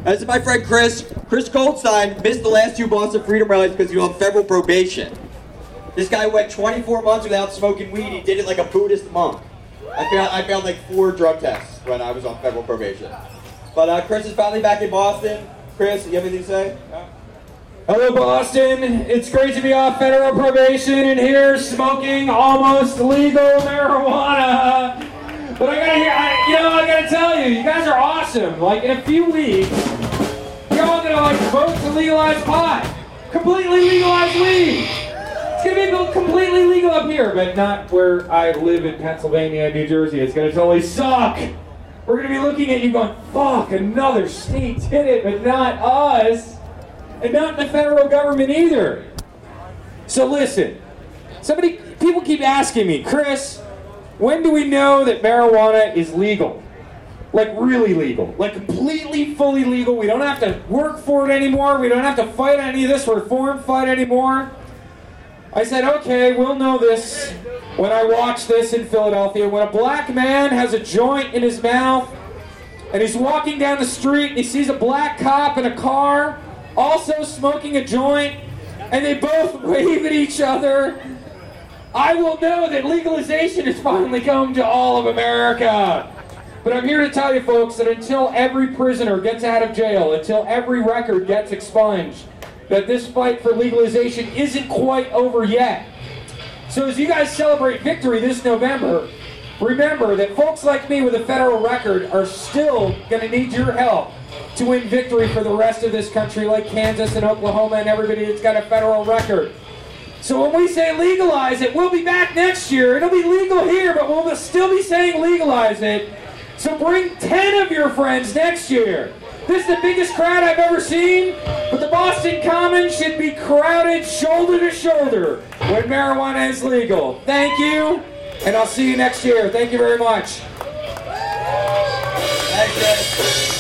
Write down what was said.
As my friend Chris Goldstein missed the last 2 Boston Freedom rallies because he was on federal probation. This guy went 24 months without smoking weed. He did it like a Buddhist monk. I found like 4 drug tests when I was on federal probation. But Chris is finally back in Boston. Chris, you have anything to say? No? Hello, Boston. It's great to be off federal probation and here smoking almost legal marijuana. But I gotta tell you, you guys are awesome. Like in a few weeks, you're all gonna vote to legalize pot, completely legalize weed. It's gonna be completely legal up here, but not where I live in Pennsylvania and New Jersey. It's gonna totally suck. We're gonna be looking at you going, fuck, another state did it, but not us. And not the federal government either. So listen, people keep asking me, Chris, when do we know that marijuana is legal? Like really legal, like completely, fully legal. We don't have to work for it anymore. We don't have to fight any of this reform fight anymore. I said, okay, we'll know this when I watch this in Philadelphia. When a black man has a joint in his mouth and he's walking down the street and he sees a black cop in a car also smoking a joint, and they both wave at each other, I will know that legalization has finally come to all of America. But I'm here to tell you folks that until every prisoner gets out of jail, until every record gets expunged, that this fight for legalization isn't quite over yet. So as you guys celebrate victory this November, remember that folks like me with a federal record are still going to need your help to win victory for the rest of this country, like Kansas and Oklahoma and everybody that's got a federal record. So when we say legalize it, we'll be back next year. It'll be legal here, but we'll still be saying legalize it. So bring 10 of your friends next year. This is the biggest crowd I've ever seen, but the Boston Commons should be crowded shoulder to shoulder when marijuana is legal. Thank you, and I'll see you next year. Thank you very much. Thanks, Chris.